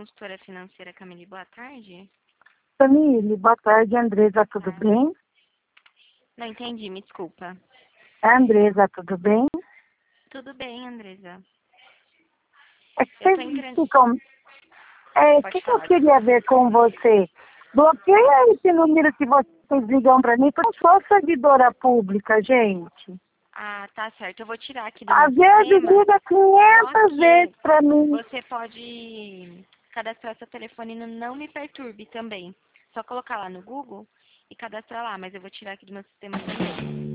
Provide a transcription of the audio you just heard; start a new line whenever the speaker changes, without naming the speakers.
consultora financeira Camille, boa tarde.
Camille, boa tarde, Andresa, tudo bem?
Não entendi, me desculpa.
Andresa, tudo bem?
Tudo bem, Andresa.
É que
Eu tô
vocês
entrando...
ficam... O
Pode
que eu
falar,
queria
desculpa.
ver com você? Bloqueia esse número que vocês ligam para mim, porque eu sou servidora pública, gente.
Ah, tá certo. Eu vou tirar aqui do meu
Às vezes
sistema,
liga
só
500
que
vezes para mim.
você pode cadastrar seu telefone no Não Me Perturbe também. Só colocar lá no Google e cadastrar lá, mas eu vou tirar aqui do meu sistema também.